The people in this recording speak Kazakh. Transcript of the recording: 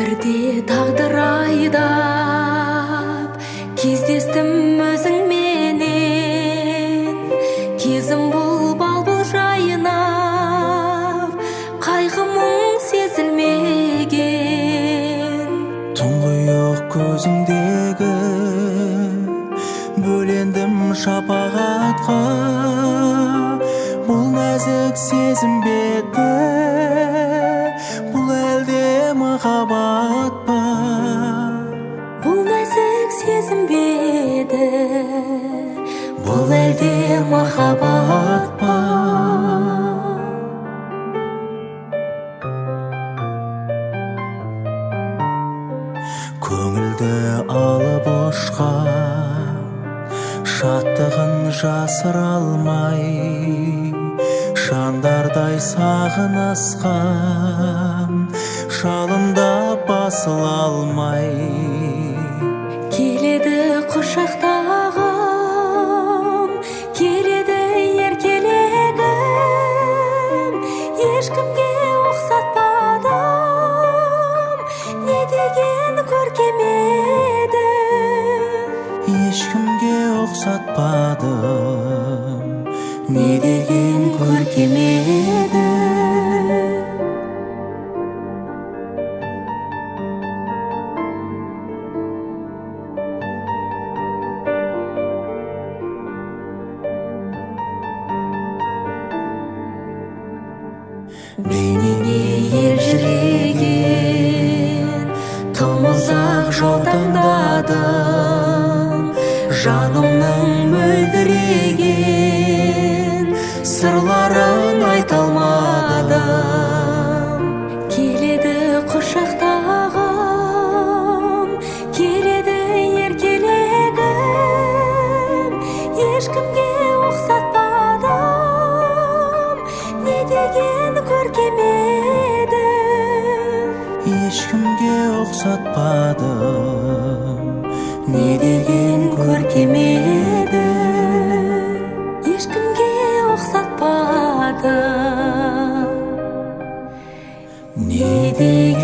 Өмірде тағдыр айдап кездестім өзіңменен. Кезім бұл бал-бұл жайнап, қайғы мұң сезілмеген. Тұңғиық көзіңдегі бөлендім шапағатқа. Бұл нәзік сезім беті, бұл әлде махаббат па? Бұл нәзік сезім беті, бұл әлде махаббат па? Көңілді алып ұшқан шаттығын жасыра алмай, шандардай сағынысқан жалында басыла алмай. Келеді құшақтағым, келеді еркелегім, ешкімге ұқсатпадым, не деген көркем еді. Ешкімге ұқсатпадым, не деген көркем еді. Бейнеңе елжіреген тым ұзақ жол таңдадым, жанымның мөлдіреген сырларын айта алмадым. Келеді құшақтағым, келеді еркелегім, ешкімге ұқсатпадым, не деген көркем еді. Ешкімге ұқсатпадым, Не деген көркем еді. Ешкімге ұқсатпадым, не деген